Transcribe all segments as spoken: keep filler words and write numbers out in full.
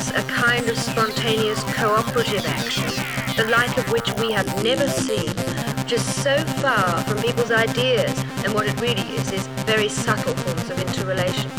bias, a kind of spontaneous cooperative action, the like of which we have never seen, just so far from people's ideas, and what it really is is very subtle forms of interrelation.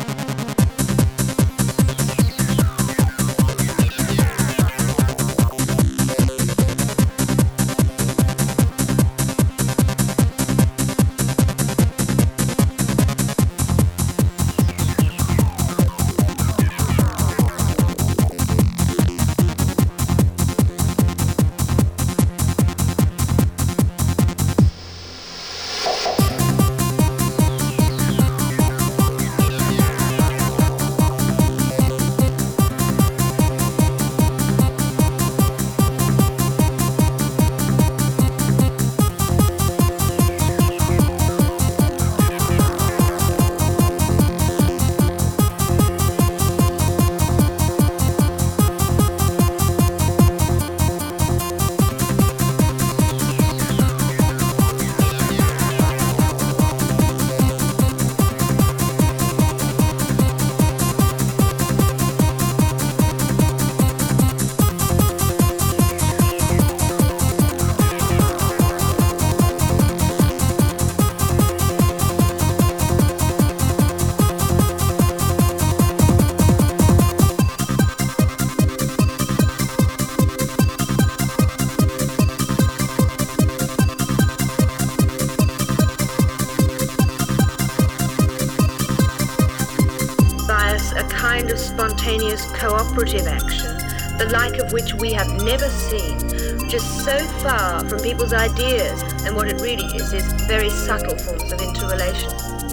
Kind of spontaneous cooperative action, the like of which we have never seen, just so far from people's ideas, and what it really is is very subtle forms of interrelation.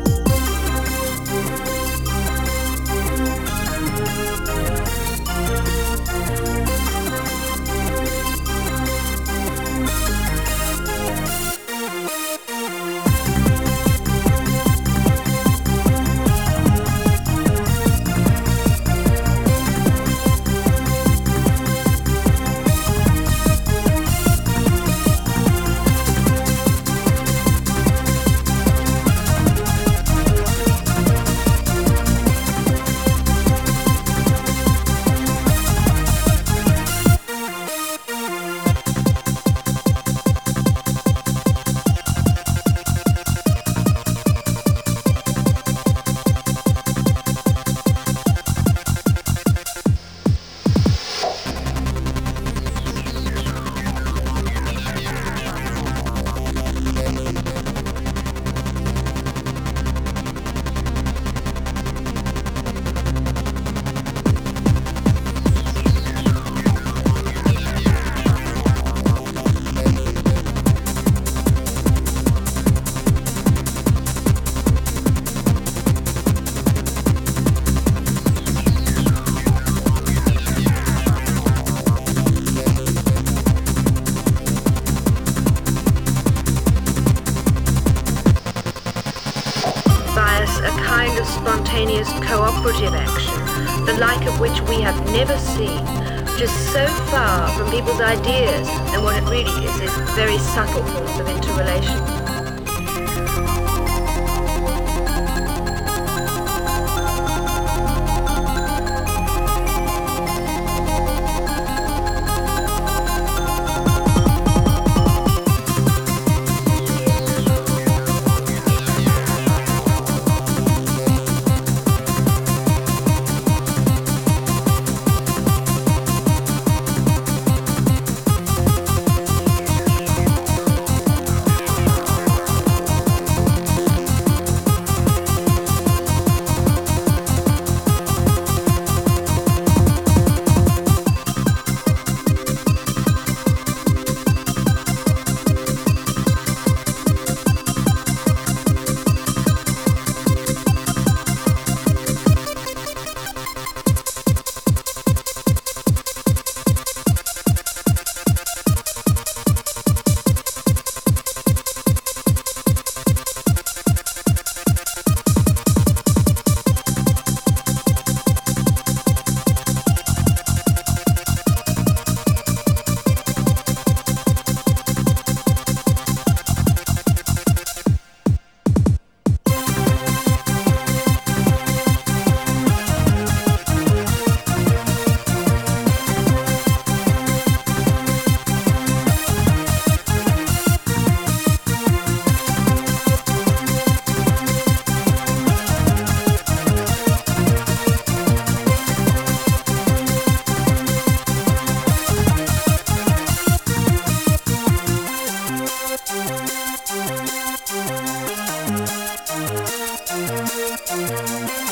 Spontaneous cooperative action, the like of which we have never seen, just so far from people's ideas, and what it really is is very subtle forms of interrelation.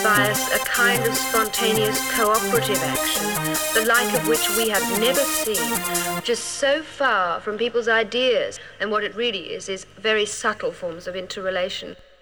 bias, a kind of spontaneous cooperative action, the like of which we have never seen, just so far from people's ideas, and what it really is is very subtle forms of interrelation.